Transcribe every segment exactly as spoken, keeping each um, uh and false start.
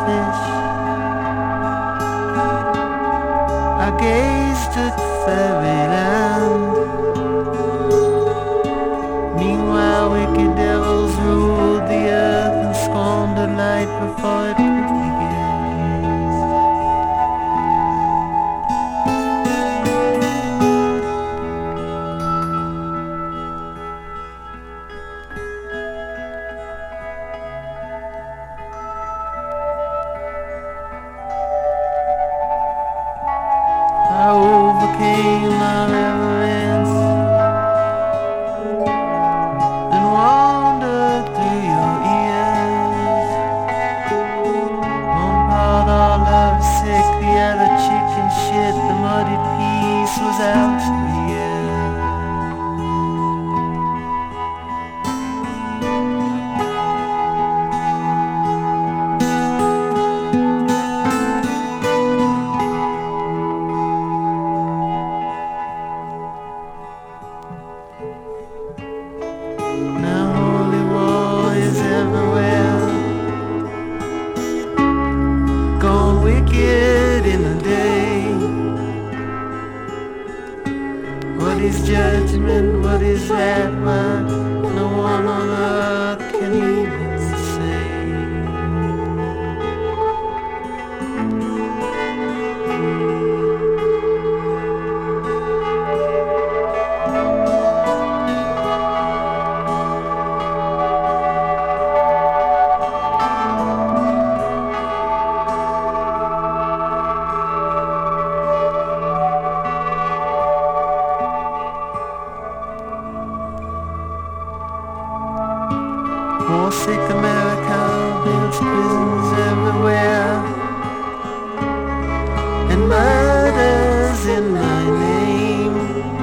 fish. I gazed at fairyland. Meanwhile, wicked devils ruled the earth and scorned the light before it could begin. I overcame my reverence and wandered through your ears. One part all love sick, the other chicken shit. The muddied piece was out for years. Now holy war is everywhere, gone wicked in a day. What is judgment? What is that? Why no one on earth can even say. War-sick America builds prisons everywhere and murders in my name.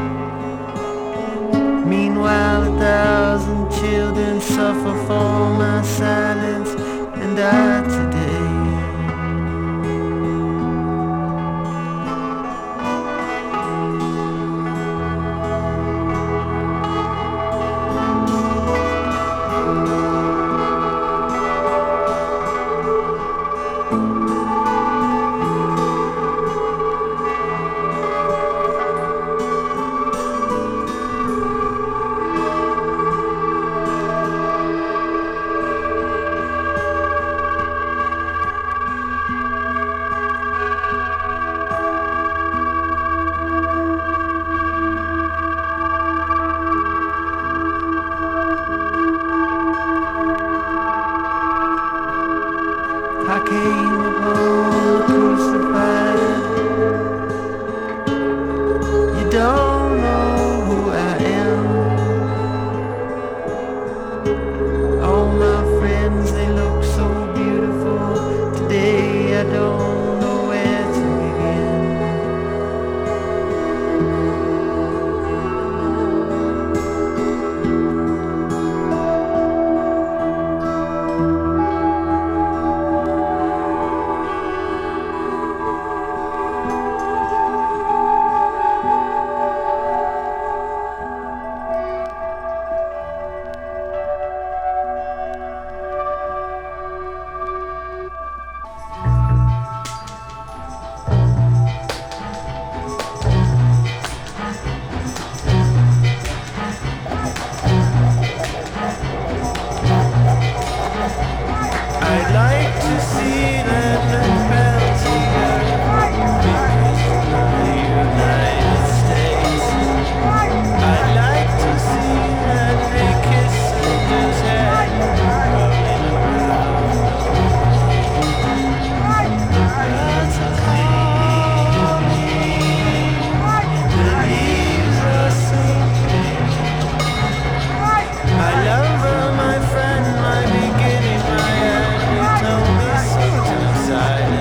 Meanwhile, a thousand children suffer for my silence and die today. I came upon the crucified. You don't know who I am. All my friends, they look so beautiful. Today I don't know where to begin. I'd like to see that bells here because of the United States. I'd like to see that they kiss his head rolling around. That's a calling. The leaves are sinking. I love her, my friend, my beginning, my end. You told me so to decide.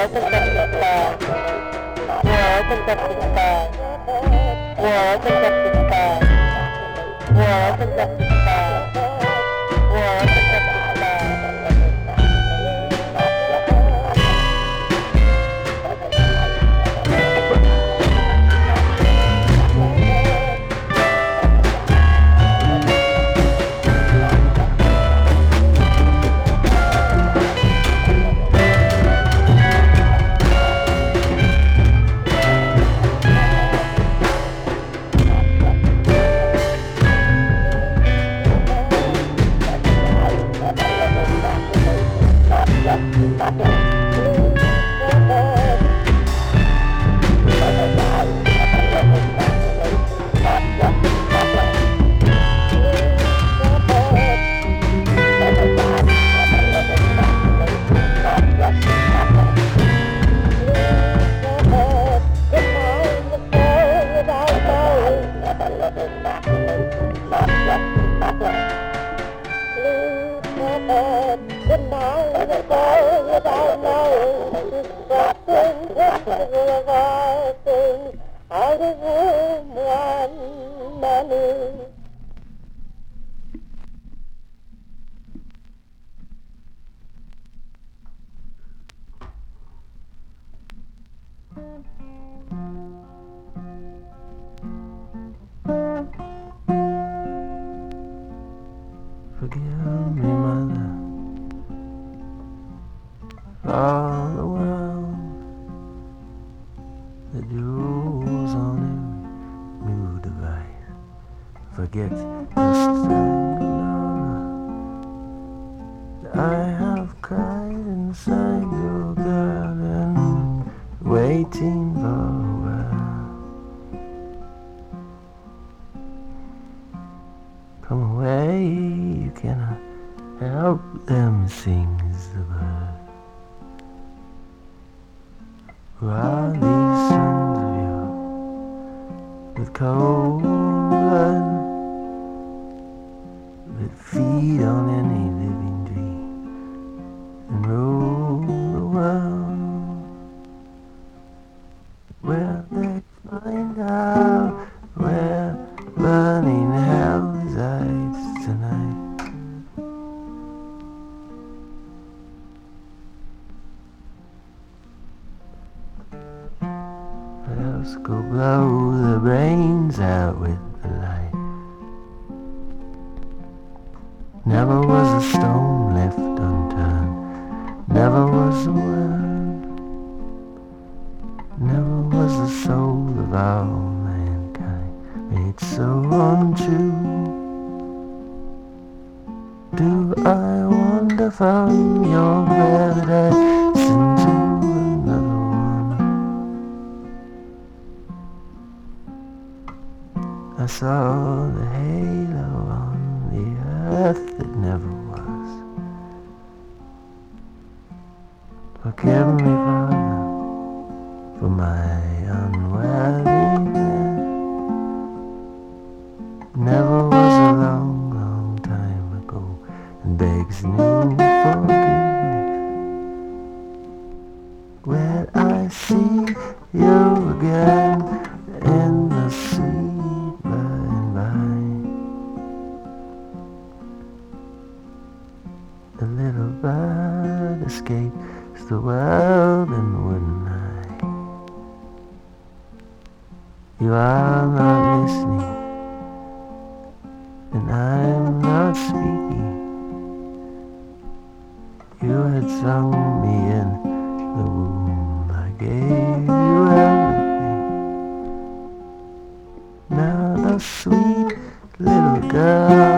Forgive me, mother, for all the world that rules on every new device. Forget just that I have cried inside your garden, waiting for a while. Come away, you cannot help them, sings the bird. Who are these sons of yours with cold blood that feed on any living dream and rule the world? Well, they find out where burning hell resides tonight. What else go blow the brains out with the light? Never was a stone left unturned, never was a word, never was the soul of all mankind made so untrue. Do I wander from your paradise into another one? I saw the halo on the earth that never was. Forgive me, Father, for my unworthiness. Never was a long, long time ago, and begs new forgiveness. When I see you again in the sweet by and by, a little bird escapes the world in one night. You are not listening, and I'm not speaking. You had sung me in the womb, I gave you everything. Now the sweet little girl